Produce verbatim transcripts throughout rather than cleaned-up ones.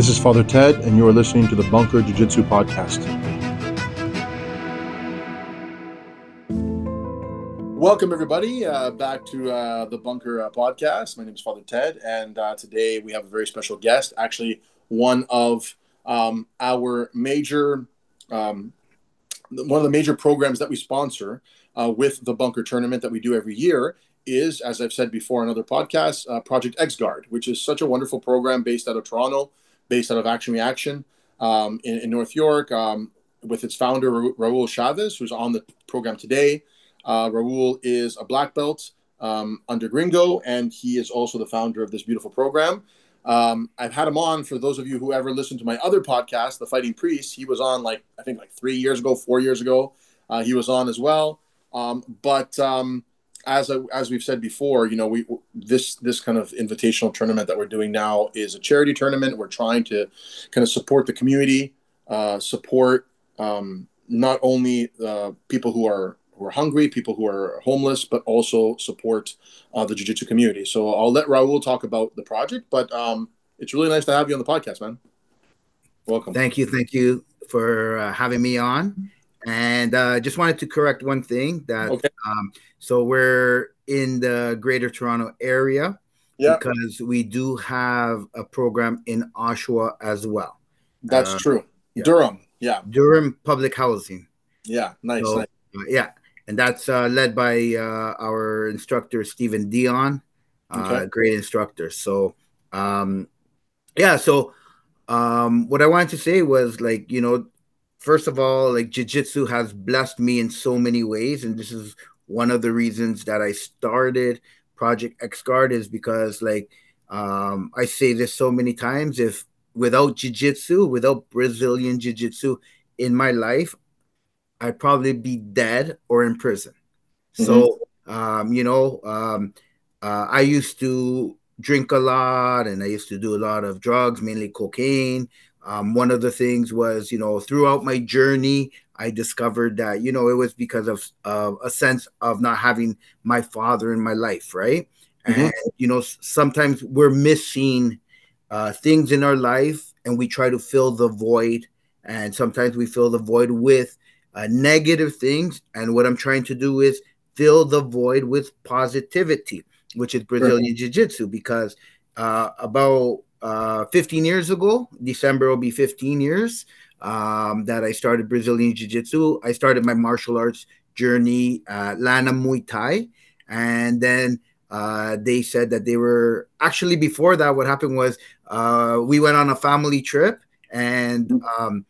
This is Father Ted, and you are listening to the Bunker Jiu-Jitsu Podcast. Welcome, everybody, uh, back to uh, the Bunker uh, Podcast. My name is Father Ted, and uh, today we have a very special guest, actually one of um, our major, um, one of the major programs that we sponsor uh, with the Bunker Tournament that we do every year is, as I've said before on other podcasts, uh, Project X-Guard, which is such a wonderful program based out of Toronto, based out of Action Reaction um, in, in North York, um, with its founder, Ra- Raul Chavez, who's on the program today. Uh, Raul is a black belt um, under Gringo, and he is also the founder of this beautiful program. Um, I've had him on, for those of you who ever listened to my other podcast, The Fighting Priest. He was on, like, I think like three years ago, four years ago. Uh, he was on as well. Um, but um, as I, as we've said before, you know, we this this kind of invitational tournament that we're doing now is a charity tournament. We're trying to kind of support the community, uh, support um, not only uh, people who are who are hungry, people who are homeless, but also support uh, the jiu-jitsu community. So I'll let Raul talk about the project, but um, it's really nice to have you on the podcast, man. Welcome. Thank you. Thank you for uh, having me on. And uh, just wanted to correct one thing that, Okay. um, so we're in the Greater Toronto area Yeah, because we do have a program in Oshawa as well. that's Uh, true. yeah. Durham. Yeah. Durham Public Housing. Yeah. Nice. So, nice. uh, yeah. And that's uh, led by uh, our instructor, Stephen Dion, uh, Okay. great instructor. So, um, yeah. So, um, what I wanted to say was, like, you know, first of all, like, jiu-jitsu has blessed me in so many ways. And this is one of the reasons that I started Project X-Guard, is because, like, um, I say this so many times, if without jiu-jitsu, without Brazilian jiu-jitsu in my life, I'd probably be dead or in prison. Mhm. So, um, you know, um, uh, I used to drink a lot, and I used to do a lot of drugs, mainly cocaine. Um, one of the things was, you know, throughout my journey, I discovered that, you know, it was because of uh, a sense of not having my father in my life, right? Mhm. And, you know, s- sometimes we're missing uh, things in our life, and we try to fill the void. And sometimes we fill the void with uh, negative things. And what I'm trying to do is fill the void with positivity, which is Brazilian Jiu Jitsu. Because uh, about uh, fifteen years ago, December will be fifteen years um, that I started Brazilian Jiu Jitsu. I started my martial arts journey at Lana Muay Thai. And then uh, they said that they were actually, before that, what happened was uh, we went on a family trip, and um,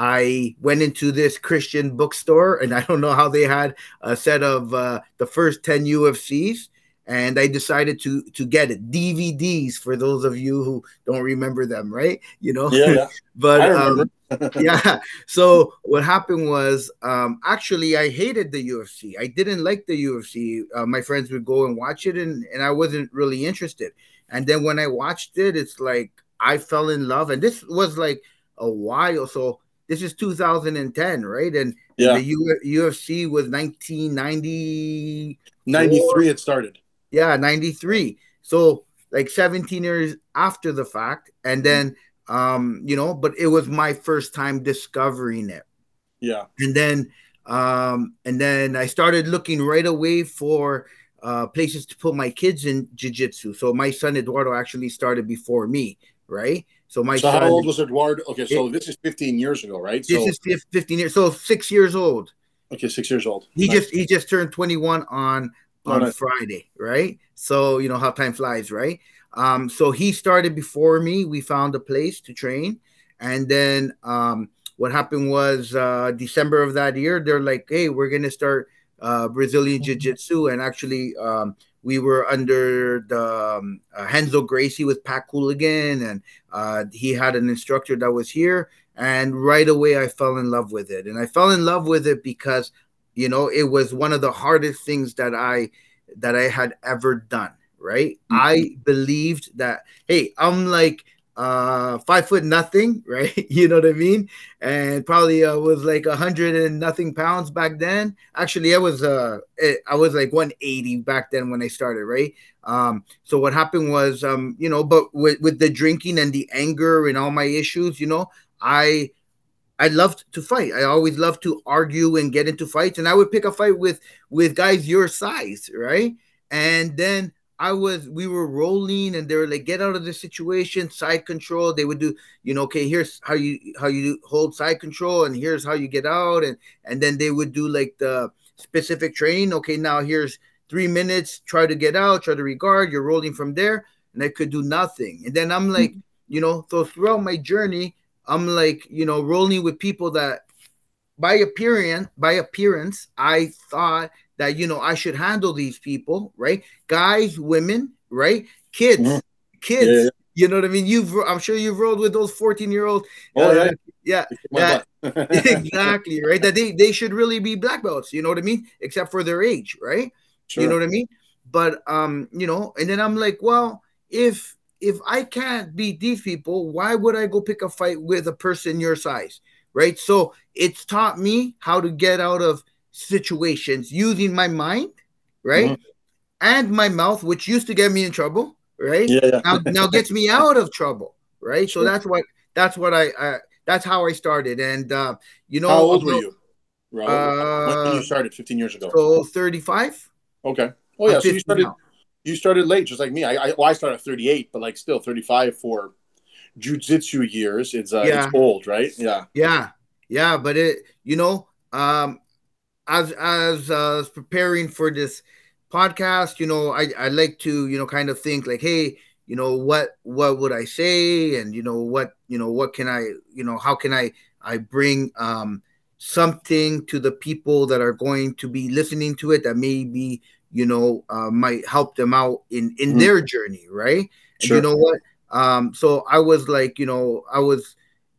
I went into this Christian bookstore, and I don't know how they had a set of uh, the first ten U F Cs, and I decided to to get it. D V Ds, for those of you who don't remember them, right? You know, Yeah, yeah. I but remember. um, yeah. So what happened was, um, actually, I hated the U F C. I didn't like the U F C. Uh, my friends would go and watch it, and and I wasn't really interested. And then when I watched it, it's like I fell in love, and this was like a while. So this is two thousand ten, right? And and Yeah. the U- UFC was nineteen ninety-four. ninety-three it started. Yeah, ninety-three. So like seventeen years after the fact. And then um, you know, but it was my first time discovering it. Yeah. And then um, and then I started looking right away for uh, places to put my kids in jiu-jitsu. So my son Eduardo actually started before me, right? So my So how son, old was Eduardo? Okay, so it, this is fifteen years ago, right? this So is fifteen years, so six years old. okay, six years old. He Nice. just he just turned twenty-one on Oh, on nice. Friday, right? So you know how time flies, right? Um, so he started before me. We found a place to train, and then um, what happened was uh, December of that year, they're like, "Hey, we're gonna start uh, Brazilian Jiu Jitsu," and actually, um, we were under the um, uh, Henzo Gracie with Pat Cooligan, and uh, he had an instructor that was here. And right away, I fell in love with it, and I fell in love with it because, you know, it was one of the hardest things that I that I had ever done. Right? Mhm. I believed that, hey, I'm like uh five foot nothing, right? You know what I mean? And probably uh, was like a hundred and nothing pounds back then. Actually, I was uh I was like one eighty back then when I started, right? Um so what happened was, um you know, but with with the drinking and the anger and all my issues, you know, i I loved to fight. I always loved to argue and get into fights, and I would pick a fight with with guys your size, right? And then I was we were rolling, and they were like, "Get out of the situation, side control." They would do, you know, okay, here's how you how you hold side control, and here's how you get out, and and then they would do like the specific training. Okay, now here's three minutes. Try to get out. Try to regard. You're rolling from there, and I could do nothing. And then I'm like, you know, so throughout my journey, I'm like, you know, rolling with people that by appearance, by appearance, I thought that, you know, I should handle these people, right? Guys, women, right? Kids, Mhm. kids. Yeah, yeah. You know what I mean? You've, I'm sure you've rolled with those fourteen year olds. Oh Uh, yeah, yeah, yeah. that My butt. exactly, right? That they they should really be black belts. You know what I mean? Except for their age, right? You know Sure. what I mean? But um, you know, and then I'm like, well, if if I can't beat these people, why would I go pick a fight with a person your size? Right. So it's taught me how to get out of situations using my mind, right? Mhm. And my mouth, which used to get me in trouble, right? Yeah, Now now yeah. gets me out of trouble, right? So Sure. that's what that's what I, I that's how I started. And uh, you How know, old were about you, Raul? When uh you started fifteen years ago? so thirty-five. Okay. Oh I'm yeah, so you fifty started now. you started late, just like me. I, I well, I started at thirty-eight, but like still thirty-five for jujitsu years. It's uh, it's Yeah, old, right? Yeah. yeah, yeah. But it, you know, um, as as uh, I was preparing for this podcast, you know, I I like to, you know, kind of think like, hey, you know, what what would I say, and you know what you know what can I, you know, how can I I bring um something to the people that are going to be listening to it that maybe, you know, uh, might help them out in in Mhm. their journey, right? And you Sure. know what? Um, so I was like, you know, I was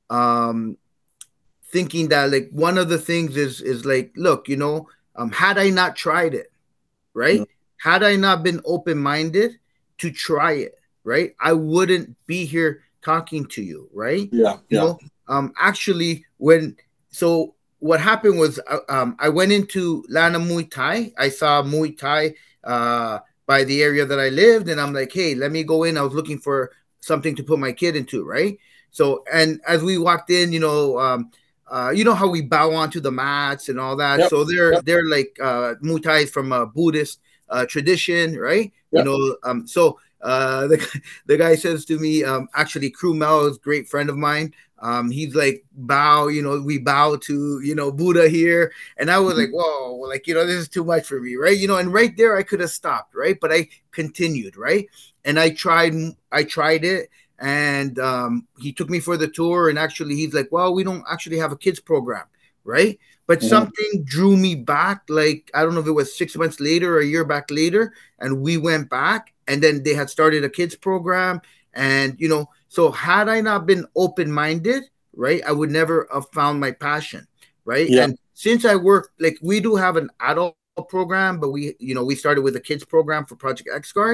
um thinking that like one of the things is is like, look, you know, um had I not tried it, Mhm. right? Had I not been open minded to try it, right, I wouldn't be here talking to you, right? Yeah, You yeah. know, um actually when so what happened was, uh, um I went into Lana Muay Thai. I saw Muay Thai uh by the area that I lived, and I'm like, hey, let me go in. I was looking for something to put my kid into, right? So, and as we walked in, you know, um uh, you know how we bow onto the mats and all that. Yep. So they're Yep. they're like uh, Muay Thai is from a Buddhist uh, tradition, right? You Yep. know, um, so uh, the the guy says to me, um, actually, Crew Mel is a great friend of mine. Um, he's like, bow, you know, we bow to, you know, Buddha here. And I was like, Mhm. whoa, like, you know, this is too much for me, right? You know, and right there I could have stopped, right? But I continued, right? And I tried, I tried it, and um, he took me for the tour. And actually, he's like, well, we don't actually have a kids program, right? But Mhm. something drew me back. Like, I don't know if it was six months later or a year back later, and we went back, and then they had started a kids program. And you know, so had I not been open minded, right, I would never have found my passion, right? Yeah. And since I work, like, we do have an adult program, but we, you know, we started with a kids program for Project X Guard.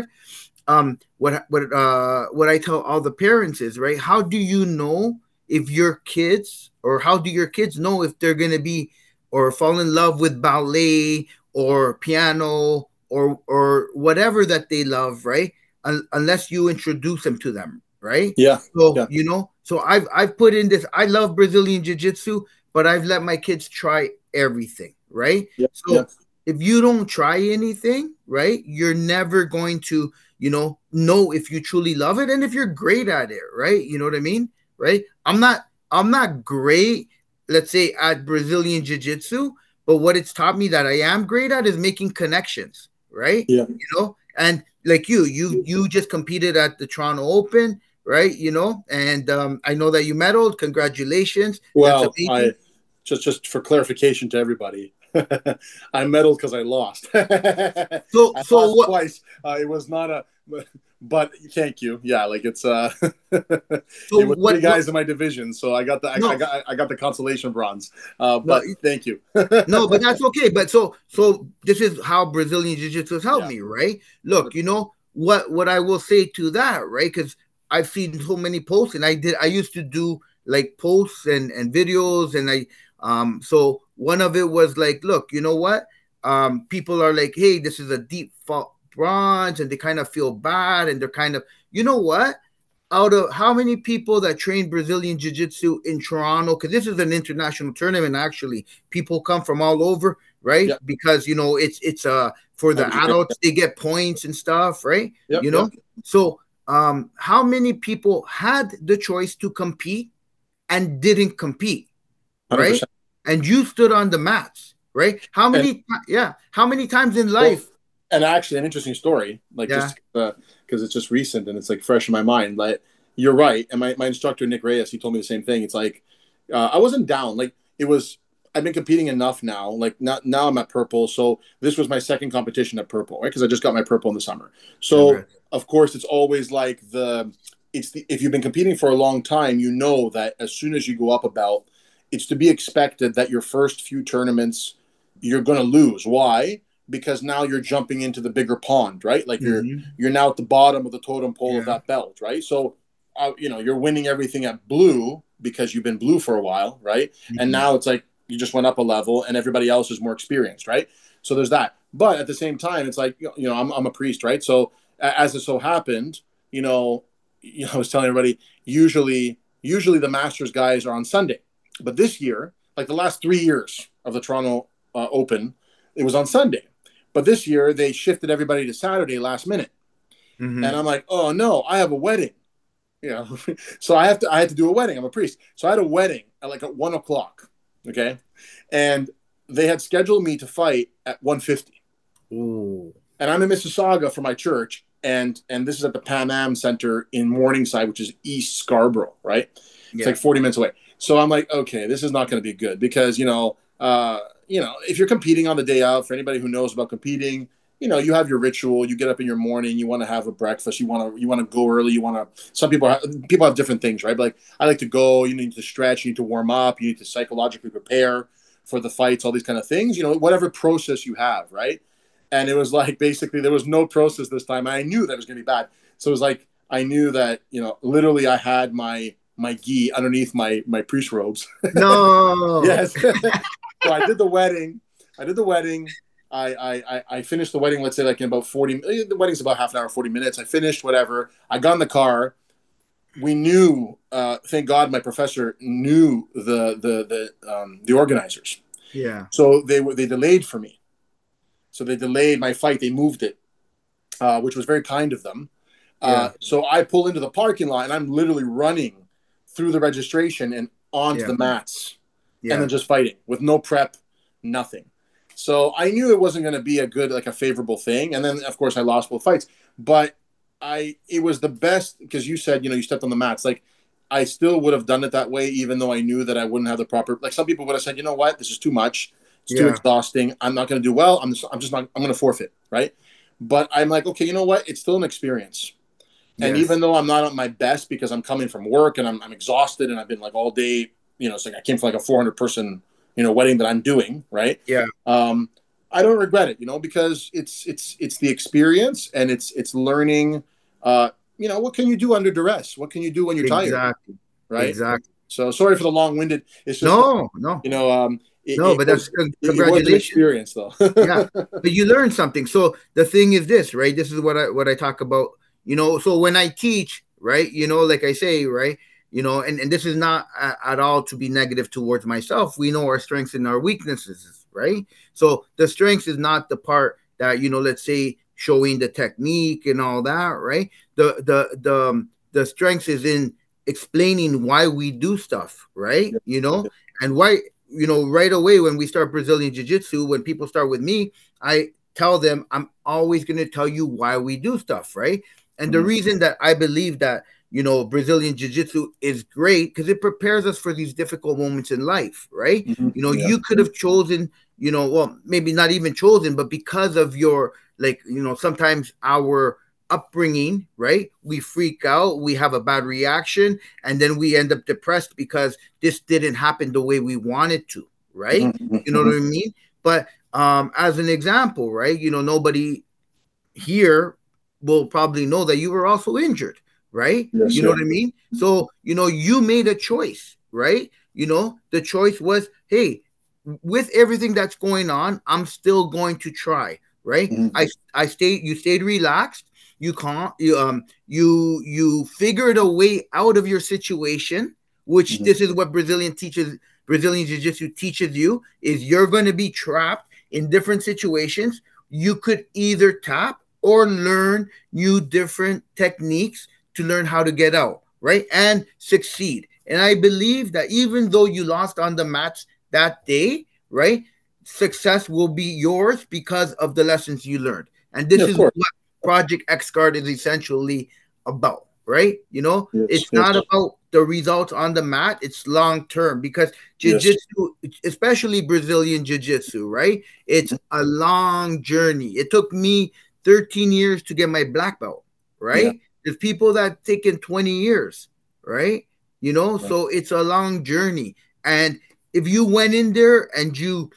um what what uh what I tell all the parents is, right, how do you know if your kids, or how do your kids know if they're going to be or fall in love with ballet or piano or or whatever that they love, right? Un- unless you introduce them to them, right? Yeah. So Yeah. you know, so i've i've put in this. I love Brazilian jiu-jitsu, but I've let my kids try everything, right? Yeah. Yeah. So if you don't try anything, right, you're never going to, you know know if you truly love it and if you're great at it, right? You know what I mean? Right? I'm not i'm not great, let's say, at Brazilian jiu-jitsu, but what it's taught me that I am great at is making connections, right? Yeah. You know, and like you you you just competed at the Toronto Open, right? You know, and um, I know that you medaled. Congratulations, that's Well, I amazing. just just for clarification to everybody, I medaled because I lost. so I so lost what twice. Uh, it was not a, but thank you. Yeah, like it's uh, so it was what three what guys in my division, so I got the I, I no got I got the consolation bronze. Uh, no but thank you. No, but that's okay. But so so this is how Brazilian Jiu-Jitsu has helped Yeah, me, right? hundred Look, you know what what I will say to that, right? Because I've seen so many posts, and I did. I used to do like posts and and videos, and I um. So one of it was like, look, you know what? Um, people are like, hey, this is a deep fault bronze, and they kind of feel bad, and they're kind of, you know what? Out of how many people that train Brazilian Jiu Jitsu in Toronto, because this is an international tournament, actually, people come from all over, right? Yep. Because you know it's it's uh for the adults, they get points and stuff, right? Yep. You know, Yep. so um, how many people had the choice to compete and didn't compete, right? one hundred percent. And you stood on the mats, right? How And many, yeah, how many times in well, life? and actually, an interesting story, like Yeah, just because uh, it's just recent and it's like fresh in my mind. Like you're right, and my, my instructor Nick Reyes, he told me the same thing. It's like uh, I wasn't down. Like it was, I've been competing enough now. Like not now I'm at purple, so this was my second competition at purple, right? Because I just got my purple in the summer. So congrats. of course, it's always like the it's the if you've been competing for a long time, you know that as soon as you go up a belt, it's to be expected that your first few tournaments you're going to lose. Why? Because now you're jumping into the bigger pond, right? Like you're Mm-hmm. you're now at the bottom of the totem pole of Yeah. that belt, right? So, uh, you know, you're winning everything at blue because you've been blue for a while, right? And Mm-hmm. now it's like you just went up a level, and everybody else is more experienced, right? So there's that. But at the same time, it's like you know, I'm I'm a priest, right? So as it so happened, you know, you know, I was telling everybody usually usually the Masters guys are on Sunday, but this year, like the last three years of the Toronto uh, Open, it was on Sunday. But this year they shifted everybody to Saturday last minute, Mm-hmm. and I'm like, oh no, I have a wedding, you know. So I have to I had to do a wedding. I'm a priest, so I had a wedding at like at one o'clock, okay, and they had scheduled me to fight at one fifty, Ooh. and I'm in Mississauga for my church, and and this is at the Pan Am Center in Morningside, which is East Scarborough, right? It's Yeah. like forty minutes away. So I'm like, okay, this is not going to be good because you know, uh, you know, if you're competing on the day out, for anybody who knows about competing, you know, you have your ritual. You get up in your morning, you want to have a breakfast, you want to you want to go early, you want to. Some people have, people have different things, right? But like I like to go. You need to stretch, you need to warm up, you need to psychologically prepare for the fights, all these kind of things. You know, whatever process you have, right? And it was like basically there was no process this time. I knew that it was going to be bad, so it was like I knew that you know, literally, I had my my gi underneath my my priest robes. No. Yes. So I did the wedding. I did the wedding. I, I I finished the wedding. Let's say like in about forty. The wedding's about half an hour, forty minutes. I finished whatever. I got in the car. We knew. Uh, thank God, my professor knew the the the um, the organizers. Yeah. So they were they delayed for me. So they delayed my fight. They moved it, uh, which was very kind of them. Uh, Yeah. so I pull into the parking lot and I'm literally running through the registration and onto Yeah. the mats and Yeah. then just fighting with no prep, nothing. So I knew it wasn't going to be a good, like a favorable thing. And then of course I lost both fights, but I, it was the best because you said, you know, you stepped on the mats. Like I still would have done it that way, even though I knew that I wouldn't have the proper, like some people would have said, you know what, this is too much. It's too Yeah. exhausting. I'm not going to do well. I'm just, I'm just not, I'm going to forfeit. Right. But I'm like, okay, you know what? It's still an experience. And Yes. even though I'm not at my best because I'm coming from work and I'm, I'm exhausted and I've been like all day, you know, it's like I came from like a four hundred person, you know, wedding that I'm doing, right? Yeah. Um, I don't regret it, you know, because it's it's it's the experience and it's it's learning. Uh, you know, what can you do under duress? What can you do when you're tired, Exactly. right? Exactly. So sorry for the long-winded. It's just that, No, no, you know, um, it, no, it but was that's con- it, it was an congratulations. experience though. Yeah. But you learn something. So the thing is this, right? This is what I what I talk about, you know. So when I teach, right, you know, like I say, right, you know, and, and this is not a, at all to be negative towards myself. We know our strengths and our weaknesses, right? So the strengths is not the part that, you know, let's say showing the technique and all that, right? The the the um, the strengths is in explaining why we do stuff, right? Yeah. You know, and why, you know, right away when we start Brazilian Jiu Jitsu, when people start with me, I tell them I'm always going to tell you why we do stuff, right? And the Mhm. reason that I believe that, you know, Brazilian Jiu Jitsu is great because it prepares us for these difficult moments in life, right? Mhm. You know, Yeah. you could have chosen, you know, well, maybe not even chosen, but because of your, like, you know, sometimes our upbringing, right? We freak out, we have a bad reaction, and then we end up depressed because this didn't happen the way we wanted to, right? Mhm. You know what Mhm. I mean? But um, as an example, right? You know, nobody here will probably know that you were also injured, right? Yes, You know sir. what I mean? So, you know, you made a choice, right? You know, the choice was, hey, with everything that's going on, I'm still going to try, right? Mhm. I I stayed, you stayed relaxed. You can't, you um, you you figured a way out of your situation, which Mhm. this is what Brazilian teaches, Brazilian Jiu-Jitsu teaches you, is you're going to be trapped in different situations. You could either tap or learn new different techniques to learn how to get out, right? And succeed. And I believe that even though you lost on the mats that day, right? Success will be yours because of the lessons you learned. And Yeah, this of is course. what Project X Guard is essentially about, right? You know, Yes, it's yes, not about the results on the mat, it's long term because yes. jiu-jitsu, especially Brazilian jiu-jitsu, right? It's Mhm. a long journey. It took me thirteen years to get my black belt, Yeah. right? There's people that taken twenty years, right? You know, Yeah. so it's a long journey. And if you went in there and you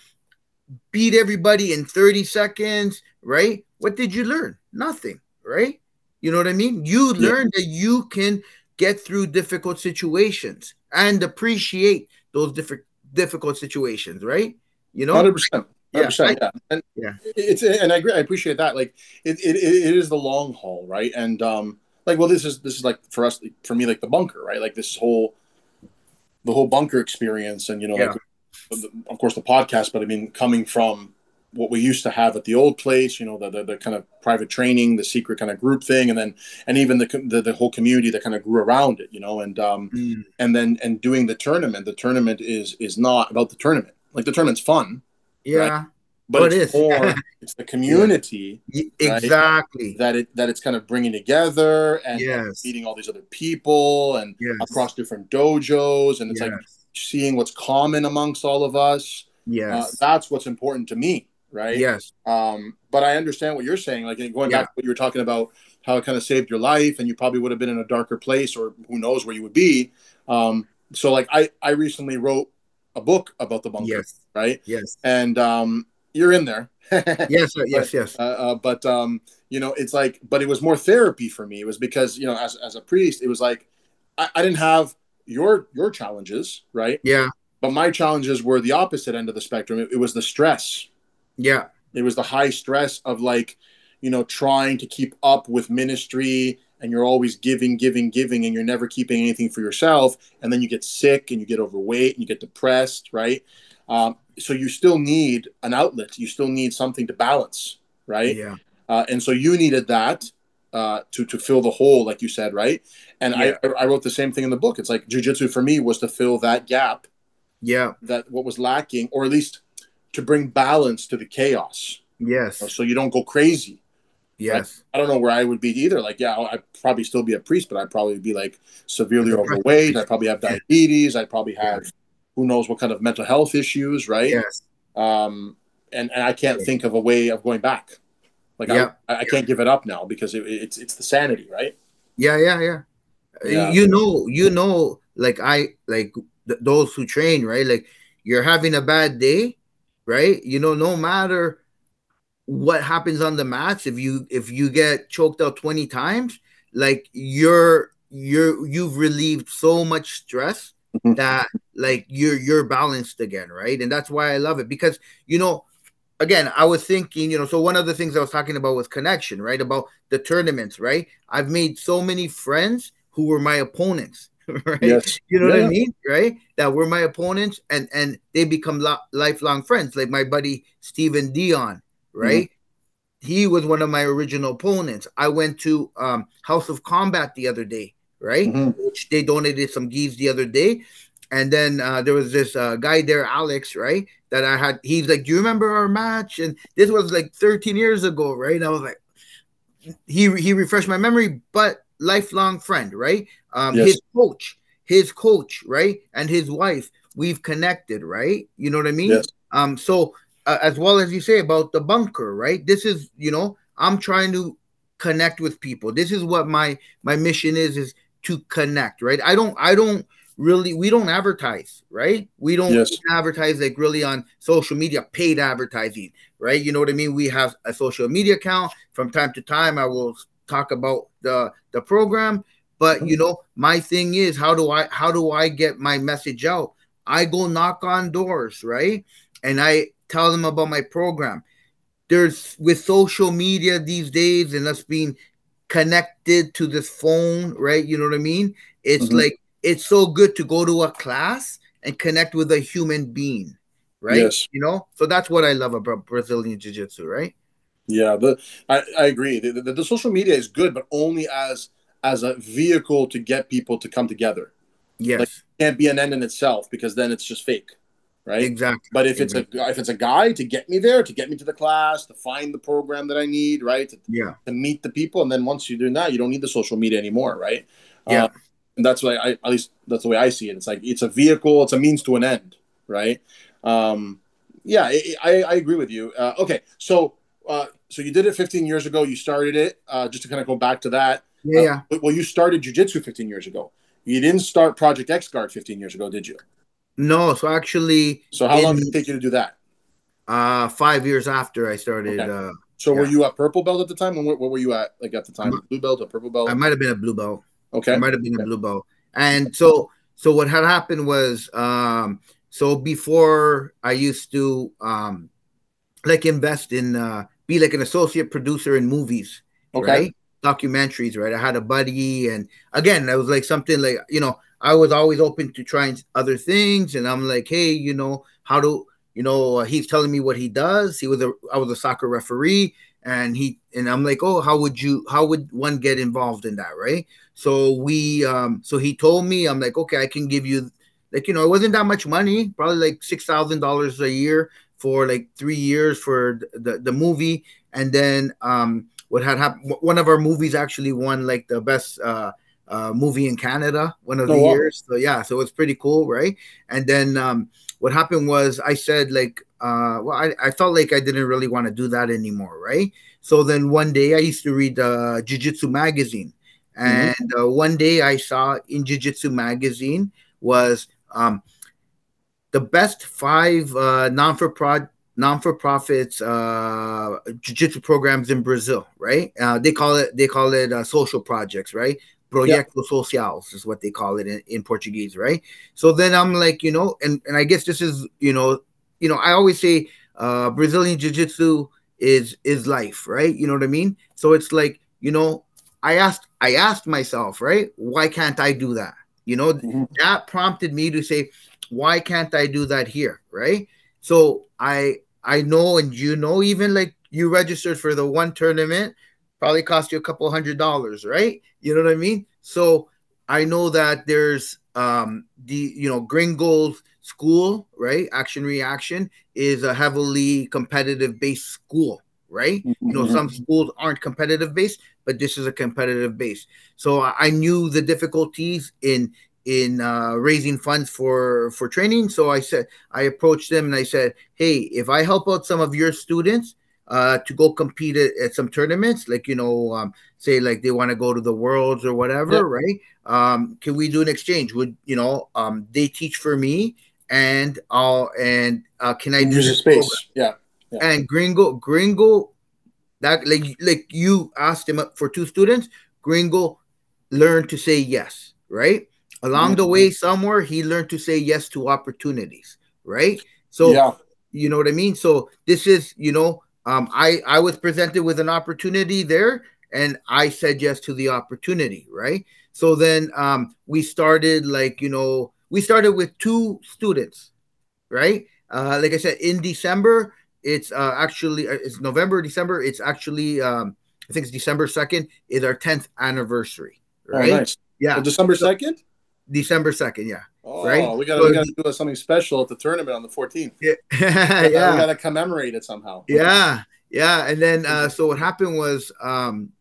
beat everybody in thirty seconds, right? What did you learn? Nothing, right? You know what I mean? You Yeah. learn that you can get through difficult situations and appreciate those different difficult situations, right? You know? Hundred percent. Hundred Yeah. I percent. Yeah. And yeah. it's and I agree. I appreciate that. Like it, it, it is the long haul, right? And um, like, well, this is this is like for us, for me, like the bunker, right? Like this whole the whole bunker experience, and you know, like Yeah. of course the podcast, but I mean, coming from what we used to have at the old place, you know, the, the, the kind of private training, the secret kind of group thing, and then and even the the, the whole community that kind of grew around it, you know, and um, Mm, and then and doing the tournament. The tournament is is not about the tournament. Like the tournament's fun, right? yeah. But Oh, it it's is. more it's the Yeah. community, right? Exactly. That it that it's kind of bringing together and, and Yes. meeting all these other people and Yes. across different dojos, and it's like Yes. seeing what's common amongst all of us. Uh, Yes. that's what's important to me, right? Yes. Um, but I understand what you're saying. Like going back Yeah. to what you were talking about, how it kind of saved your life, and you probably would have been in a darker place, or who knows where you would be. Um, so, like I, I recently wrote a book about the bunker, Yes. right? Yes. And um, you're in there, Yes. but Yes. Yes. uh, uh, but um, you know, it's like, but it was more therapy for me. It was because you know, as as a priest, it was like I, I didn't have your your challenges, right? Yeah. But my challenges were the opposite end of the spectrum. It, it was the stress. Yeah. It was the high stress of like, you know, trying to keep up with ministry, and you're always giving, giving, giving, and you're never keeping anything for yourself. And then you get sick and you get overweight and you get depressed, right? Um, so you still need an outlet. You still need something to balance, right? Yeah. Uh, and so you needed that uh, to to fill the hole, like you said, right? And I Yeah. I wrote the same thing in the book. It's like jujitsu for me was to fill that gap, Yeah. that what was lacking, or at least to bring balance to the chaos, Yes. so you don't go crazy, right? Yes. I don't know where I would be either. Like, yeah, I'd probably still be a priest, but I'd probably be like A severely depressive overweight. I'd priest. probably have diabetes. I'd probably Yeah. have who knows what kind of mental health issues, right? Yes. Um, and and I can't think of a way of going back. Like I Yeah. I can't give it up now because it, it's it's the sanity, right? Yeah. Yeah. Yeah. Yeah. You know. You know. Like I like th- those who train, right? Like you're having a bad day, right? You know, no matter what happens on the mats, if you if you get choked out twenty times, like you're you're you've relieved so much stress Mhm. that like you're you're balanced again, right? And that's why I love it because you know, again, I was thinking, you know, so one of the things I was talking about was connection, right? About the tournaments, right? I've made so many friends who were my opponents, right? Yes. You know Yeah. what I Yeah. mean, right? That were my opponents, and and they become lo- lifelong friends, like my buddy Steven Dion, Mhm. right? He was one of my original opponents. I went to um, House of Combat the other day, right? Mhm. Which they donated some gis the other day. And then uh, there was this uh, guy there, Alex, right? That I had. He's like, "Do you remember our match?" And this was like thirteen years ago, right? And I was like, he he refreshed my memory, but lifelong friend, right? Um, Yes. his coach, his coach, right, and his wife, we've connected, right? You know what I mean? Yes. Um, so uh, as well as you say about the bunker, right? This is, you know, I'm trying to connect with people. This is what my my mission is is to connect, right? I don't I don't really we don't advertise, right? We don't Yes. advertise like really on social media, paid advertising, right? You know what I mean? We have a social media account. From time to time I will talk about the the program, But you know, my thing is, how do I how do I get my message out? I go knock on doors, right? And I tell them about my program. There's with social media these days and us being connected to this phone, right? You know what I mean? It's Mm-hmm. like it's so good to go to a class and connect with a human being, right? Yes. You know, so that's what I love about Brazilian Jiu Jitsu, right? Yeah, the I, I agree. The, the, the social media is good, but only as as a vehicle to get people to come together. Like Yes, it can't be an end in itself because then it's just fake, right? exactly. But if it's a Exactly. if it's a guide to get me there, to get me to the class, to find the program that I need, right? To, Yeah, to meet the people, and then once you're doing that, you don't need the social media anymore, right? yeah, Uh, and that's why I at least that's the way I see it. It's like it's a vehicle, it's a means to an end, right? Um, yeah, I, I, I agree with you. Uh, okay, so uh, so you did it fifteen years ago. You started it. Uh, just to kind of go back to that. yeah, Uh, yeah. well, you started jujitsu fifteen years ago. You didn't start Project X Guard fifteen years ago, did you? No, so actually, So how long in did it take you to do that? uh five years after I started, Okay. uh, So were yeah, you a purple belt at the time? When, what were you at? Like at the I'm, time, blue belt or purple I belt? might have been a blue belt. I Okay. might have been a Okay. blue belt. And so so what had happened was um so before I used to um like invest in uh be like an associate producer in movies, Okay. right? Documentaries, right? I had a buddy and again, that was like something like, you know, I was always open to trying other things and I'm like, hey, you know, how do you know, uh, he's telling me what he does. He was a I was a soccer referee and he and I'm like, oh, how would you how would one get involved in that, right? So we um so he told me, I'm like, okay, I can give you like, you know, it wasn't that much money, probably like six thousand dollars a year for like three years for the, the movie. And then um, what had happened, one of our movies actually won like the best uh, uh, movie in Canada one of Oh the wow. years. So yeah, so it's pretty cool, right? And then um, what happened was I said like, uh, well, I, I felt like I didn't really want to do that anymore, right? So then one day I used to read the uh, Jiu Jitsu magazine. Mm-hmm. And uh, one day I saw in Jiu Jitsu magazine was um, the best five uh, non for pro non for profits uh, jiu-jitsu programs in Brazil, right? Uh, they call it they call it uh, social projects, right? Yeah. Proyectos sociais is what they call it in, in Portuguese, right? So then I'm like, you know, and and I guess this is, you know, you know, I always say uh, Brazilian jiu-jitsu is is life, right? You know what I mean? So it's like, you know, I asked I asked myself, right? Why can't I do that? You know, Mm-hmm. that prompted me to say, why can't I do that here, right? So I I know, and you know, even like you registered for the one tournament, probably cost you a couple hundred dollars, right? You know what I mean? So I know that there's um the you know Gringo's school, right? Action Reaction is a heavily competitive based school, right? You know, some Mm-hmm. schools aren't competitive based, but this is a competitive base. So I I knew the difficulties in in uh, raising funds for for training. So I said I approached them and I said, hey, if I help out some of your students uh, to go compete at, at some tournaments, like you know, um, say like they want to go to the worlds or Yeah. whatever, right? Um, can we do an exchange? Would you know? Um, they teach for me, and I'll and uh, can I And do use the this program? space. Yeah. Yeah. And Gringo, Gringo, that like like you asked him for two students, Gringo learned to say yes, right? Along the Mm-hmm. way, somewhere he learned to say yes to opportunities, right? So Yeah. you know what I mean. So this is, you know, um, I I was presented with an opportunity there, and I said yes to the opportunity, right? So then um, we started like you know we started with two students, right? Uh, like I said, in December, it's uh, actually uh, it's November, December. It's actually um, I think it's December second is our tenth anniversary, Oh, right? nice. So Yeah, December so second. December second, yeah, right. Oh, we gotta So we it's gotta do something special at the tournament on the fourteenth. the, Uh, we yeah, gotta commemorate it somehow. yeah, yeah. And then uh, so what happened was um,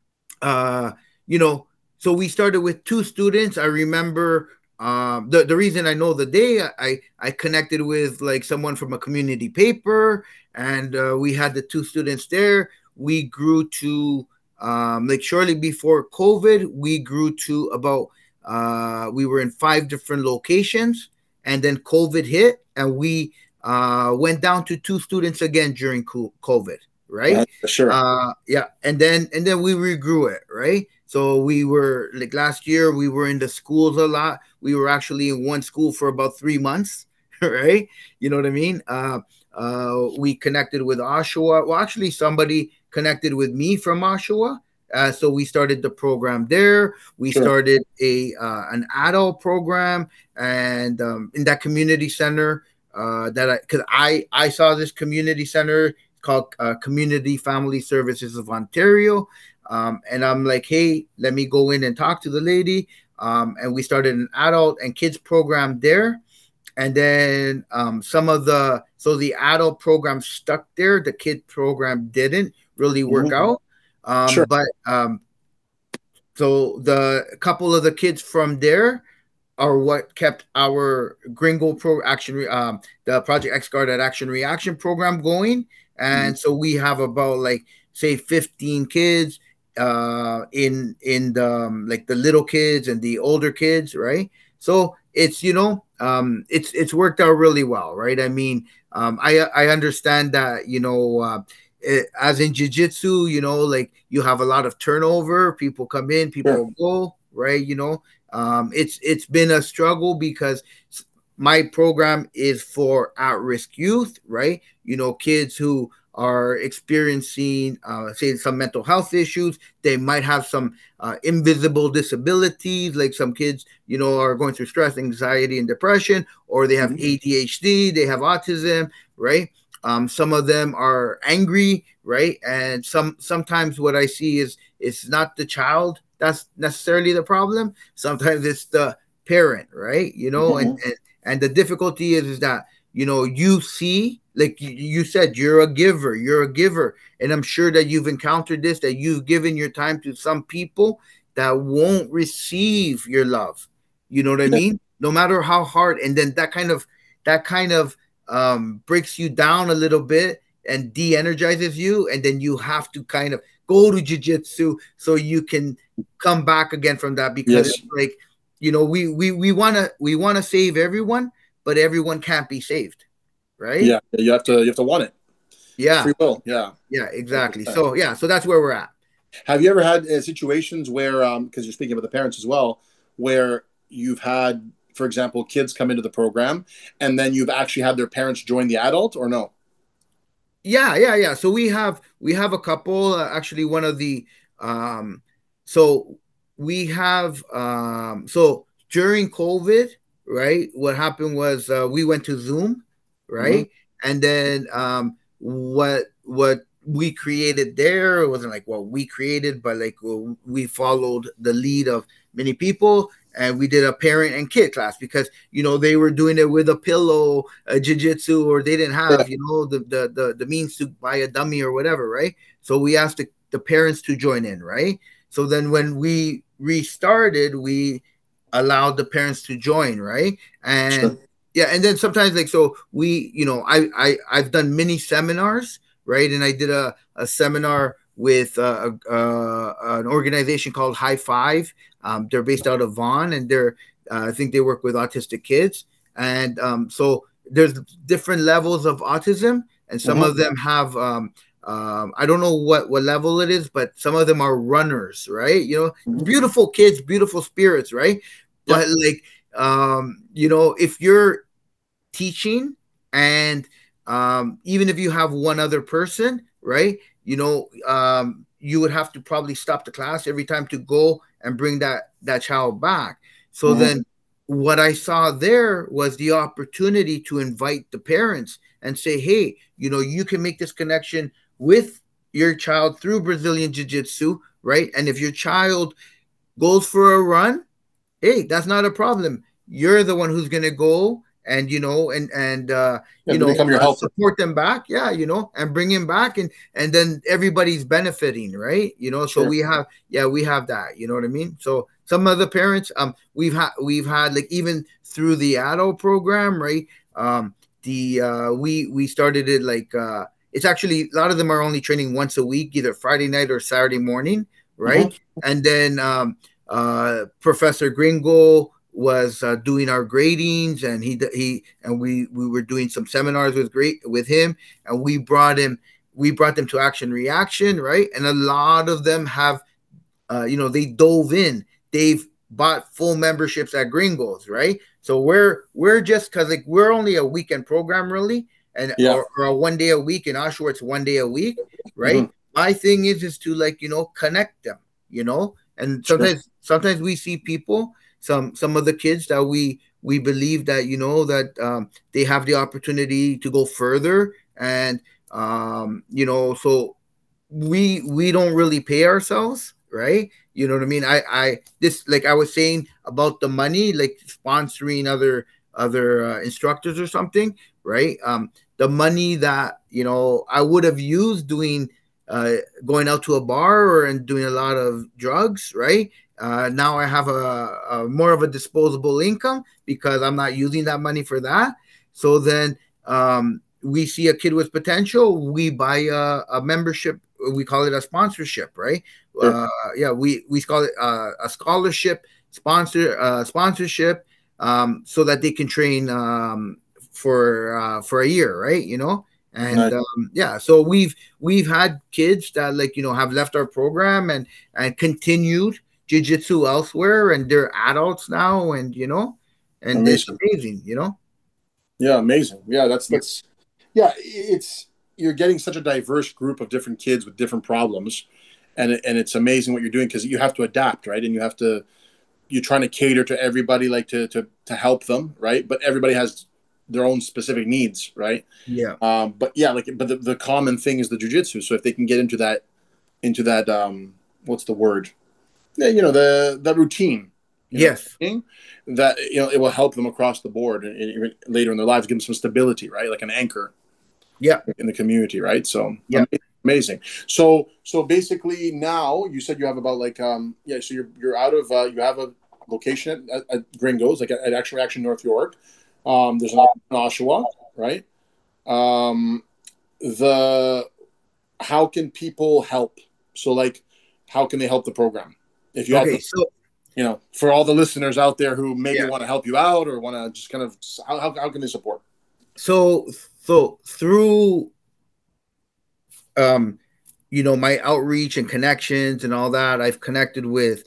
uh, you know, so we started with two students. I remember um, the the reason I know the day I I connected with like someone from a community paper, and uh, we had the two students there. We grew to um, like shortly before COVID, we grew to about uh, we were in five different locations, and then COVID hit, and we uh, went down to two students again during COVID, right? Uh, sure. Uh, yeah, and then and then we regrew it, right? So we were like last year we were in the schools a lot. We were actually in one school for about three months, right? You know what I mean? Uh, uh, we connected with Oshawa. Well, actually, somebody connected with me from Oshawa. Uh, so we started the program there. We Sure. started a uh, an adult program, and um, in that community center, uh, that I because I I saw this community center called uh, Community Family Services of Ontario, um, and I'm like, hey, let me go in and talk to the lady, um, and we started an adult and kids program there, and then um, some of the so the adult program stuck there, the kid program didn't really work Hmm. out, um, Sure. but um, so the a couple of the kids from there are what kept our Gringo Pro Action, um, the Project X Guard at Action Reaction program going. Hmm. And so we have about like say fifteen kids uh, in in the um, like the little kids and the older kids, right? So it's you know um, it's it's worked out really well, right? I mean, um, I I understand that you know. Uh, it, as in jiu-jitsu, you know, like you have a lot of turnover, people come in, Sure. people go, right? You know, um, it's it's been a struggle because my program is for at-risk youth, right? You know, kids who are experiencing, uh, say, some mental health issues. They might have some uh, invisible disabilities, like some kids, you know, are going through stress, anxiety, and depression, or they have Hmm. A D H D, they have autism, right? Um, some of them are angry, right? And some sometimes what I see is it's not the child that's necessarily the problem. Sometimes it's the parent, right? You know, and Hmm. and, and the difficulty is, is that you know you see, like you, you said, you're a giver, you're a giver, and I'm sure that you've encountered this, that you've given your time to some people that won't receive your love. You know what I Yeah. mean? No matter how hard, and then that kind of that kind of um, breaks you down a little bit and de-energizes you, and then you have to kind of go to jiu-jitsu so you can come back again from that, because it's Yes. like you know we we we want to we want to save everyone, but everyone can't be saved, right? Yeah. You have to. You have to want it. Yeah, Free will. Yeah. yeah, one exactly. hundred percent. So yeah, so that's where we're at. Have you ever had uh, situations where, um, because you're speaking about the parents as well, where you've had, for example, kids come into the program, and then you've actually had their parents join the adult, or no? Yeah, yeah, yeah. So we have we have a couple. Uh, actually, one of the um, so we have um, so during COVID, right? What happened was uh, we went to Zoom, Hmm. right? And then um, what what we created there, it wasn't like what we created, but like well, we followed the lead of many people, and we did a parent and kid class because you know they were doing it with a pillow, a jiu-jitsu, or they didn't Yeah. have you know the, the the the means to buy a dummy or whatever, right? So we asked the, the parents to join in, right? So then when we restarted, we allowed the parents to join, right? And Sure. yeah, and then sometimes like so we you know i i I've done mini seminars, right? And I did a, a seminar with uh, uh, an organization called High Five. Um, they're based out of Vaughan, and they're uh, I think they work with autistic kids. And um, so there's different levels of autism, and some Hmm. of them have um, um, I don't know what what level it is, but some of them are runners, right? You know, Hmm. beautiful kids, beautiful spirits, right? But Yep. like um, you know, if you're teaching, and um, even if you have one other person, right? You know, um, you would have to probably stop the class every time to go and bring that that child back. So Hmm. then what I saw there was the opportunity to invite the parents and say, hey, you know, you can make this connection with your child through Brazilian Jiu Jitsu, right? And if your child goes for a run, hey, that's not a problem. You're the one who's gonna go and you know and and uh, Yeah, you they know become your uh, helper. support them back, yeah, you know, and bring him back, and and then everybody's benefiting, right? You know, so Sure. we have yeah we have that. You know what I mean? So some of the parents, um, we've had we've had like even through the adult program, right? Um, the uh, we we started it like uh, it's actually a lot of them are only training once a week, either Friday night or Saturday morning, Hmm. right? And then um, uh, Professor Gringo was uh, doing our gradings, and he he and we we were doing some seminars with great with him, and we brought him. we brought them to Action Reaction, right? And a lot of them have, uh, you know, they dove in. They've bought full memberships at Gringos, right? So we're we're just because like we're only a weekend program really, and Yeah. or, or a one day a week. In Oshawa, it's one day a week, right? Mm-hmm. My thing is is to like you know connect them, you know, and Sure. sometimes sometimes we see people, some some of the kids that we we believe that you know that um, they have the opportunity to go further, and um, you know, so we we don't really pay ourselves, right? You know what I mean? I I this like I was saying about the money, like sponsoring other other uh, instructors or something, right? Um, the money that you know I would have used doing uh, going out to a bar or and doing a lot of drugs, right? Uh, now I have a, a more of a disposable income because I'm not using that money for that. So then um, we see a kid with potential, we buy a, a membership, we call it a sponsorship, right? Sure. Uh, yeah, we we call it uh, a scholarship sponsor uh, sponsorship, um, so that they can train um, for uh, for a year, right? You know, and Nice. um, yeah, so we've we've had kids that like you know have left our program and and continued jiu-jitsu elsewhere, and they're adults now, and you know, and it's Amazing. amazing, you know. Yeah, amazing. Yeah, that's Yeah. that's yeah, it's you're getting such a diverse group of different kids with different problems, and it, and it's amazing what you're doing because you have to adapt, right? And you have to you're trying to cater to everybody, like to to to help them, right? But everybody has their own specific needs, right? Yeah. Um, but yeah, like but the, the common thing is the jujitsu. So if they can get into that into that um, what's the word? Yeah, you know the the routine, you know, Yes. that you know it will help them across the board and even later in their lives, give them some stability, right? Like an anchor Yeah. in the community, right? So Yeah. amazing. So so basically now you said you have about like um yeah, so you're you're out of uh, you have a location at, at Gringos, like at, at Action Reaction North York. Um, there's another in Oshawa, right? Um, the how can people help? So like, how can they help the program? If you had Okay. to, So you know, for all the listeners out there who maybe yeah. want to help you out or want to just kind of, how, how, how can they support? So so through um you know my outreach and connections and all that, I've connected with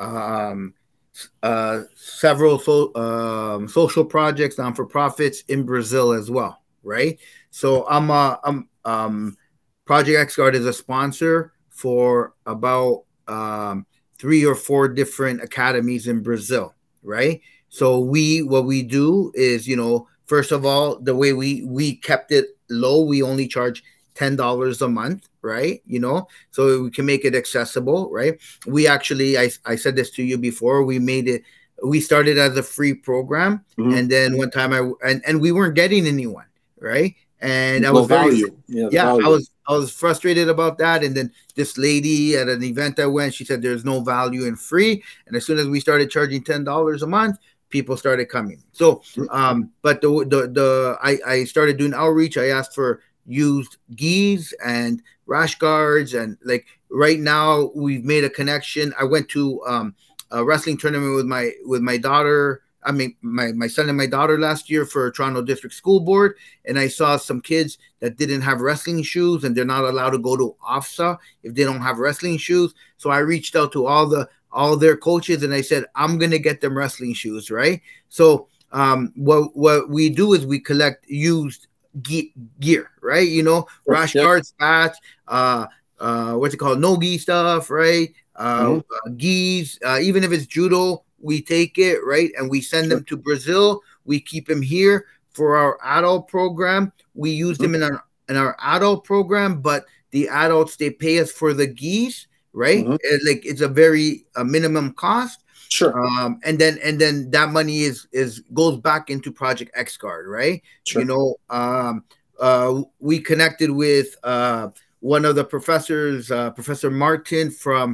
um uh several so, um social projects, non for profits in Brazil as well, right? So I'm uh I'm um Project X Guard is a sponsor for about um three or four different academies in Brazil, right? So we what we do is, you know, first of all, the way we we kept it low, we only charge ten dollars a month, right? You know, so we can make it accessible, right? We actually, I, I said this to you before, we made it, we started as a free program. Mm-hmm. And then one time I, and, and we weren't getting anyone, right? And I No was very, value. Yeah, the yeah, I value. was, I was frustrated about that. And then this lady at an event I went, she said, there's no value in free. And as soon as we started charging ten dollars a month, people started coming. So, um, but the, the, the, I, I started doing outreach. I asked for used gis and rash guards, and like right now we've made a connection. I went to um, a wrestling tournament with my with my daughter. I mean, my, my son and my daughter last year for Toronto District School Board, and I saw some kids that didn't have wrestling shoes, and they're not allowed to go to OFSA if they don't have wrestling shoes. So I reached out to all the all their coaches, and I said, I'm gonna get them wrestling shoes, right? So um, what what we do is we collect used gear, right? You know, rash Yep. guard spats, uh, uh, what's it called, no-gi stuff, right? Uh, Mm-hmm. uh, gis, uh, even if it's judo, we take it, right? And we send Sure. them to Brazil. We keep them here for our adult program. We use Mm-hmm. them in our in our adult program, but the adults, they pay us for the gis, right? Mm-hmm. It, like it's a very a minimum cost. Sure. Um, and then and then that money is is goes back into Project X Guard, right? Sure. You know, um, uh, we connected with uh, one of the professors, uh, Professor Martin from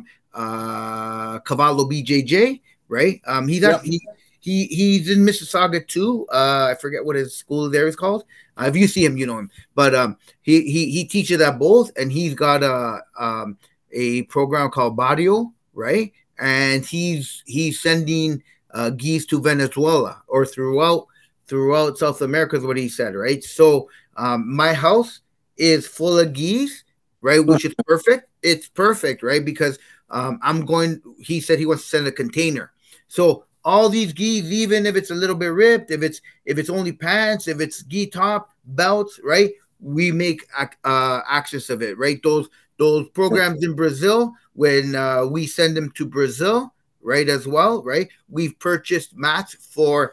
uh, Cavallo B J J, right? Um, he's Yep. actually he he's in Mississauga too. Uh, I forget what his school there is called. Uh, if you see him, you know him. But um, he he he teaches at both, and he's got a um, a program called Barrio, right? And he's he's sending uh, geese to Venezuela or throughout throughout South America is what he said, right? So um, my house is full of geese, right? Which is perfect. It's perfect, right? Because um, I'm going. He said he wants to send a container. So all these gis, even if it's a little bit ripped, if it's if it's only pants, if it's gi top belts, right? We make uh, access of it, right? Those those programs in Brazil when uh, we send them to Brazil, right? As well, right? We've purchased mats for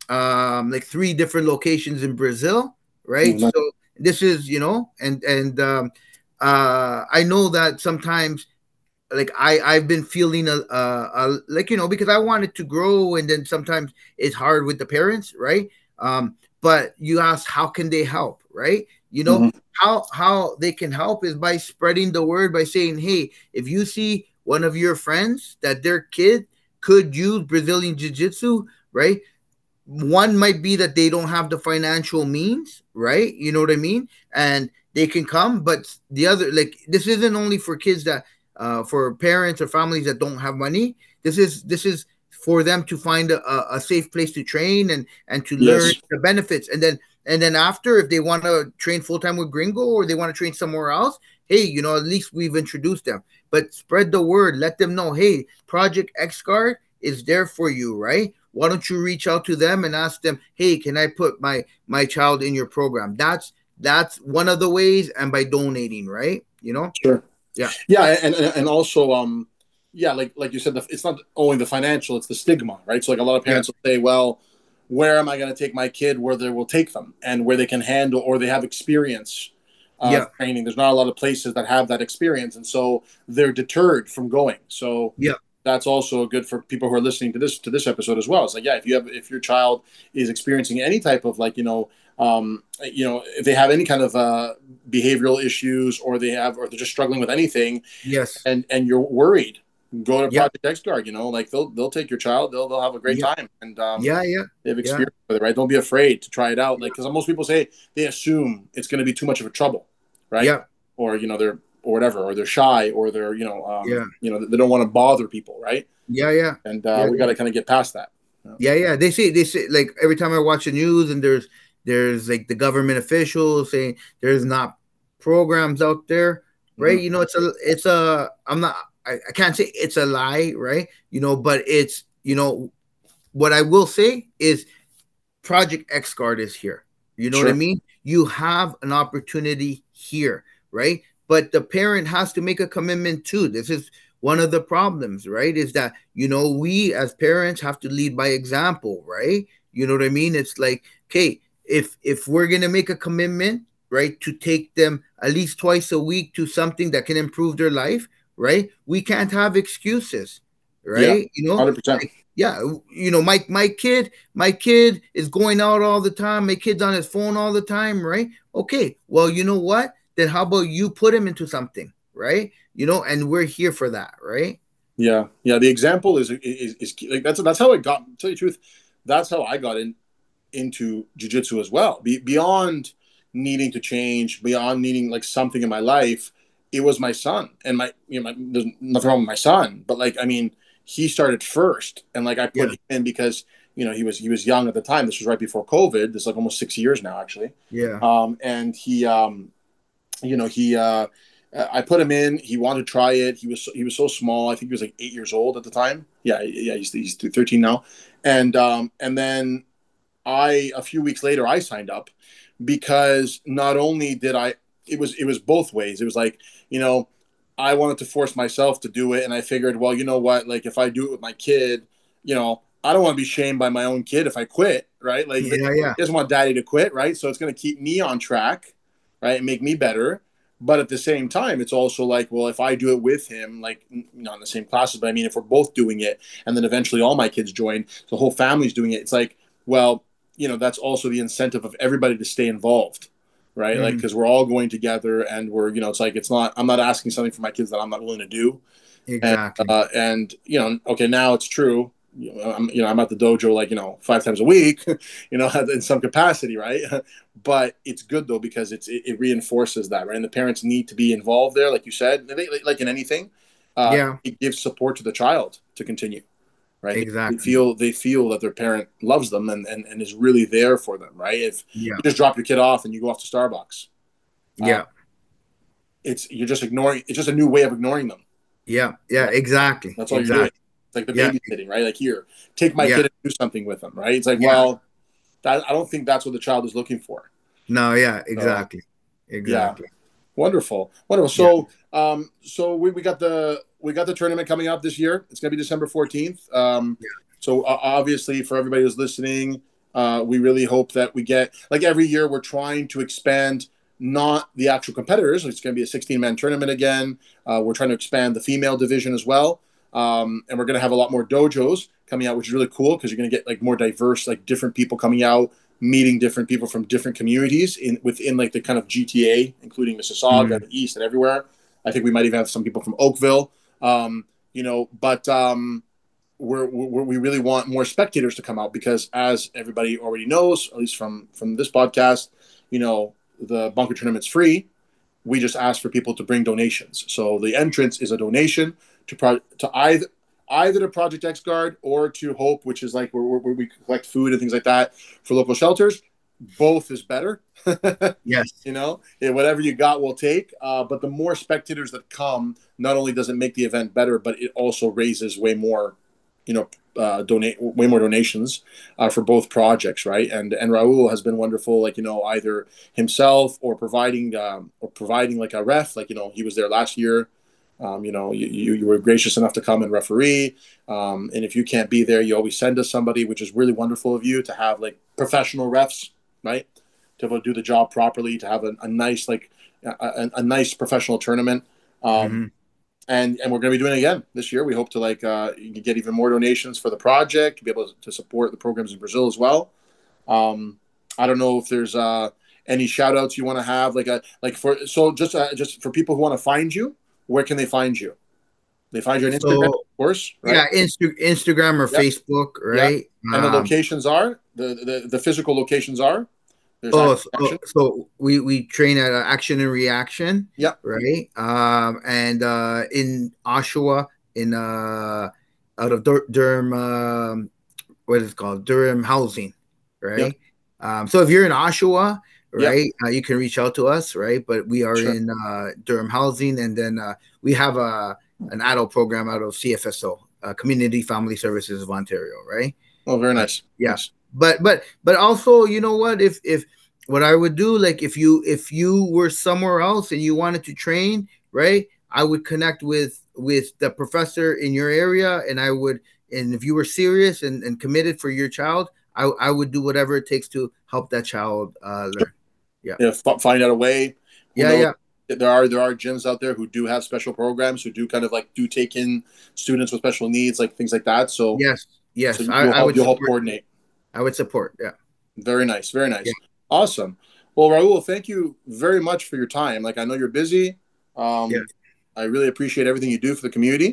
um, like three different locations in Brazil, right? Mhm. So this is you know, and and um, uh, I know that sometimes like I I've been feeling a, a, a like you know because I wanted to grow and then sometimes it's hard with the parents, right? Um, but you ask how can they help, right? You know Mhm. how how they can help is by spreading the word by saying, hey, if you see one of your friends that their kid could use Brazilian Jiu Jitsu, right? One might be that they don't have the financial means, right? You know what I mean? And they can come, but the other, like, this isn't only for kids that, uh, for parents or families that don't have money. This is this is for them to find a, a safe place to train and and to learn Yes. the benefits, and then and then after, if they want to train full time with Gringo or they want to train somewhere else, hey, you know, at least we've introduced them. But spread the word, let them know, hey, Project X Guard is there for you, right? Why don't you reach out to them and ask them, hey, can I put my my child in your program? That's that's one of the ways, and by donating, right? You know, Sure. yeah, Yeah, and and, and also, um, yeah, like like you said, the, it's not only the financial; it's the stigma, right? So, like a lot of yeah, parents will say, "Well, where am I going to take my kid where they will take them and where they can handle or they have experience uh, yeah, training?" There's not a lot of places that have that experience, and so they're deterred from going. So yeah, that's also good for people who are listening to this to this episode as well. It's like, yeah, if you have if your child is experiencing any type of, like, you know, um, you know, if they have any kind of uh, behavioral issues, or they have or they're just struggling with anything, yes, and and you're worried, go to yeah, Project X Guard. You know, like they'll they'll take your child, they'll they'll have a great yeah, time, and um, yeah, yeah, they have yeah, experience with it, right? Don't be afraid to try it out, yeah, like, because most people say they assume it's going to be too much of a trouble, right? yeah, Or, you know, they're or whatever, or they're shy, or they're, you know, um, yeah, you know, they don't want to bother people, right? yeah, yeah, And uh, yeah, we got yeah. to kind of get past that. Yeah. Yeah, yeah. They say they say like every time I watch the news and there's there's like the government officials saying there's not programs out there, right? Mm-hmm. You know, it's a it's a I'm not I, I can't say it's a lie, right? You know, but it's you know what I will say is Project X Guard is here. You know what I Sure. mean? You have an opportunity here, right? But the parent has to make a commitment too. This is one of the problems, right? Is that, you know, we as parents have to lead by example, right? You know what I mean? It's like, okay, if if we're gonna make a commitment, right, to take them at least twice a week to something that can improve their life, right? We can't have excuses, Yeah. right? You know, one hundred percent. like, yeah, you know, my my kid my kid is going out all the time. My kid's on his phone all the time, right? Okay, well, you know what? Then how about you put him into something, right? You know, and we're here for that, right? Yeah. Yeah. The example is is, is key. Like that's that's how I got. To tell you the truth, that's how I got in into jujitsu as well. Be, beyond needing to change, beyond needing like something in my life, it was my son and my, you know, my, there's nothing wrong with my son, but like, I mean, he started first, and like I put Yeah, him in because, you know, he was he was young at the time. This was right before COVID. This is like almost six years now, actually. yeah, Um, and he, um, you know, he. Uh, I put him in. He wanted to try it. He was he was so small. I think he was like eight years old at the time. Yeah, yeah, he's, he's thirteen now, and um, and then I a few weeks later I signed up because not only did I it was it was both ways. It was like, you know, I wanted to force myself to do it, and I figured, well, you know what, like if I do it with my kid, you know, I don't want to be shamed by my own kid if I quit, right? Like he yeah, yeah, doesn't want daddy to quit, right? So it's going to keep me on track, right? And make me better. But at the same time, it's also like, well, if I do it with him, like not in the same classes, but I mean, if we're both doing it, and then eventually all my kids join, the whole family's doing it. It's like, well, you know, that's also the incentive of everybody to stay involved, right? Like, mm, because we're all going together, and we're, you know, it's like, it's not, I'm not asking something for my kids that I'm not willing to do. And exactly. uh, and you know, okay, now it's true. You know, I'm you know I'm at the dojo, like, you know, five times a week, you know, in some capacity, right? But it's good though, because it's it, it reinforces that, right? And the parents need to be involved there, like you said, they, like in anything. Uh, Yeah, it gives support to the child to continue, right? They, they exactly. feel they feel that their parent loves them, and, and and is really there for them, right? If Yeah, you just drop your kid off and you go off to Starbucks, uh, yeah, it's you're just ignoring. It's just a new way of ignoring them. Yeah, yeah, Right? exactly, That's all you're doing. exactly. It's like the Yeah, babysitting, right? Like here, take my yeah, kid and do something with them, right? It's like, yeah. well, that, I don't think that's what the child is looking for. No, yeah, So exactly, yeah, exactly. wonderful, wonderful. Yeah. So um, so we, we got the we got the tournament coming up this year. It's gonna be December fourteenth. Um, so uh, obviously, for everybody who's listening, uh, we really hope that we get, like every year, we're trying to expand not the actual competitors. It's going to be a sixteen man tournament again. Uh, we're trying to expand the female division as well. Um, and we're going to have a lot more dojos coming out, which is really cool because you're going to get like more diverse, like different people coming out, meeting different people from different communities in within like the kind of G T A, including Mississauga, Mhm. the East, and everywhere. I think we might even have some people from Oakville. Um, you know, but um, we're, we're, we really want more spectators to come out because, as everybody already knows, at least from from this podcast, you know, the bunker tournament's free. We just ask for people to bring donations. So the entrance is a donation to pro- to either either to Project X Guard or to Hope, which is like where, where we collect food and things like that for local shelters. Both is better. Yes. You know, yeah, whatever you got, we'll take. Uh, but the more spectators that come, not only does it make the event better, but it also raises way more, you know, uh, donate way more donations uh, for both projects, right? And and Raul has been wonderful, like you know, either himself or providing um, or providing like a ref, like you know, he was there last year. Um, you know, you, you, you were gracious enough to come and referee. Um, and if you can't be there, you always send us somebody, which is really wonderful of you to have like professional refs, right? To be able to do the job properly, to have a, a nice like a, a nice professional tournament. Um, Hmm. and and we're going to be doing it again this year. We hope to like uh, get even more donations for the project to be able to support the programs in Brazil as well. Um, I don't know if there's uh, any shout outs you want to have, like a like for so just uh, just for people who want to find you, where can they find you? They find you on Instagram, So of course, right? yeah, Insta- Instagram or Yep, Facebook, yep. right? And the Um, locations are the the, the physical locations are there's oh, action. so, so we we train at uh, Action and Reaction, Yep, right? Um, and uh, in Oshawa, in uh, out of Dur- Durham, um, what is it called? Durham Housing, yep, right? Um, so if you're in Oshawa, yep. right, uh, you can reach out to us, right? But we are Sure. in uh, Durham Housing, and then uh, we have a an adult program out of C F S O, uh, Community Family Services of Ontario, right? Oh, very Uh, nice. yeah, Nice. but but but also, you know what? If if what I would do, like if you if you were somewhere else and you wanted to train, right? I would connect with with the professor in your area, and I would, and if you were serious and, and committed for your child, I I would do whatever it takes to help that child uh, learn. Yeah, You know, f- find out a way. Who yeah, knows? yeah. There are there are gyms out there who do have special programs who do kind of like do take in students with special needs, like things like that. So Yes, so yes. I, you'll I help would you'll help support. coordinate. I would support. Yeah, Very nice, very yeah, nice, awesome. Well, Raul, thank you very much for your time. Like I know you're busy. yeah. Um, I really appreciate everything you do for the community.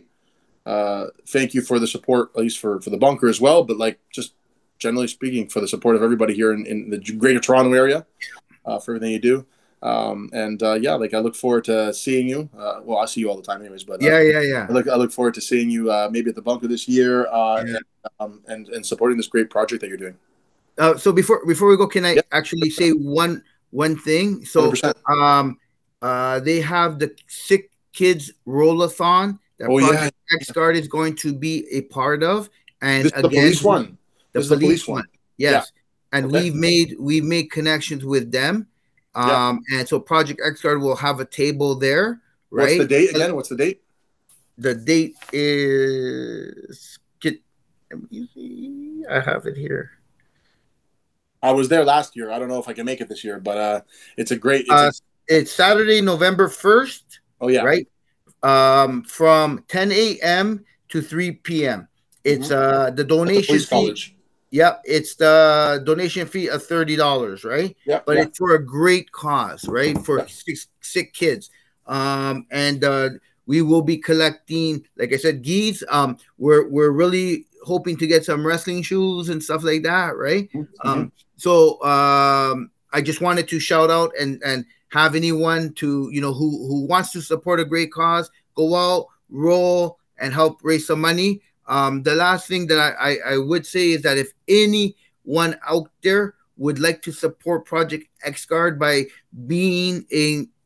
Uh, thank you for the support, at least for for the bunker as well. But like just generally speaking, for the support of everybody here in, in the Greater Toronto area, uh, for everything you do. Um, and uh, yeah, like I look forward to seeing you. Uh, well, I see you all the time, anyways. But uh, Yeah, yeah, yeah. I look I look forward to seeing you uh, maybe at the bunker this year uh, Yeah. and, um, and and supporting this great project that you're doing. Uh, so before before we go, can I Yeah, actually say one one thing? hundred So percent. um uh they have the Sick Kids Rollathon that Oh yeah, Project X Guard is going to be a part of. And this is the police again, one. the This is the police police one. one. Yeah. Yes. And Okay. we've made we've made connections with them. Yeah. Um and so Project X Guard will have a table there, What's the right? date again? What's the date? The date is get let me see. I have it here. I was there last year. I don't know if I can make it this year, but uh, it's a great. It's a. Uh, it's Saturday, November first, Oh yeah. right? Um, from ten a m to three p m. It's Mm-hmm. uh the At the donation police fee. college. Yep, it's the donation fee of thirty dollars, right? Yeah. But Yeah. it's for a great cause, right? For Yeah. sick, sick kids. Um, and uh, we will be collecting, like I said, geese. Um, we're we're really hoping to get some wrestling shoes and stuff like that, right? Mm-hmm. Um, so um, I just wanted to shout out and and have anyone to you know who who wants to support a great cause go out, roll, and help raise some money. Um, the last thing that I, I, I would say is that if anyone out there would like to support Project X Guard by being a, an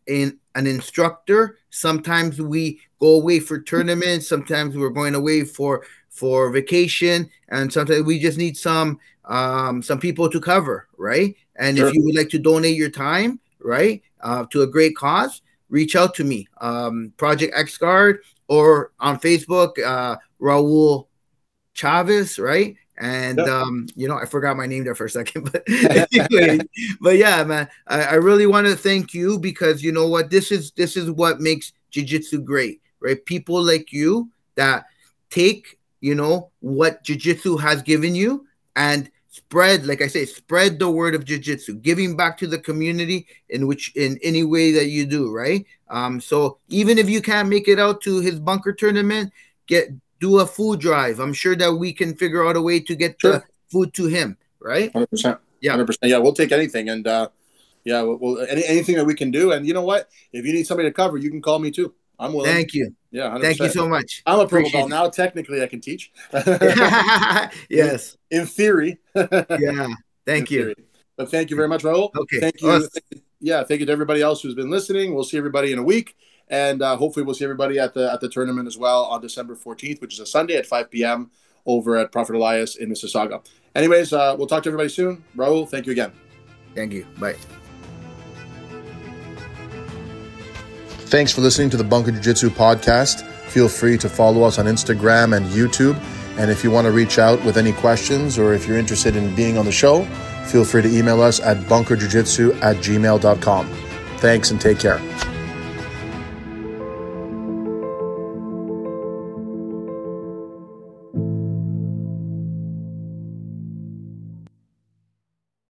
an instructor. Sometimes we go away for tournaments. Sometimes we're going away for for vacation, and sometimes we just need some um, some people to cover, right? And Sure. if you would like to donate your time, right, uh, to a great cause, reach out to me, um, Project X Guard, or on Facebook, uh, Raul Chavez, right? And Yep. um, you know, I forgot my name there for a second, but anyway, but yeah, man, I, I really want to thank you, because you know what, this is this is what makes jiu-jitsu great, right? People like you that take, you know, what jiu-jitsu has given you and spread, like I say, spread the word of jiu-jitsu, giving back to the community in which in any way that you do, right? Um, so even if you can't make it out to his bunker tournament, get do a food drive. I'm sure that we can figure out a way to get Sure. the food to him, right? one hundred percent. Yeah. one hundred percent. Yeah, we'll take anything. And uh, yeah, we'll, we'll any, anything that we can do. And you know what? If you need somebody to cover, you can call me too. I'm willing. Thank you. Yeah, one hundred percent. Thank you so much. I'm a purple Appreciate belt now. Technically, I can teach. Yes. In theory. Yeah. Thank In you. theory. But thank you very much, Raul. Okay. Thank you. Us. Yeah, thank you to everybody else who's been listening. We'll see everybody in a week. And uh, hopefully we'll see everybody at the at the tournament as well on December fourteenth, which is a Sunday at five p.m. over at Prophet Elias in Mississauga. Anyways, uh, we'll talk to everybody soon. Raul, thank you again. Thank you. Bye. Thanks for listening to the Bunker Jiu-Jitsu podcast. Feel free to follow us on Instagram and YouTube. And if you want to reach out with any questions, or if you're interested in being on the show, feel free to email us at bunkerjujitsu at gmail dot com. Thanks and take care.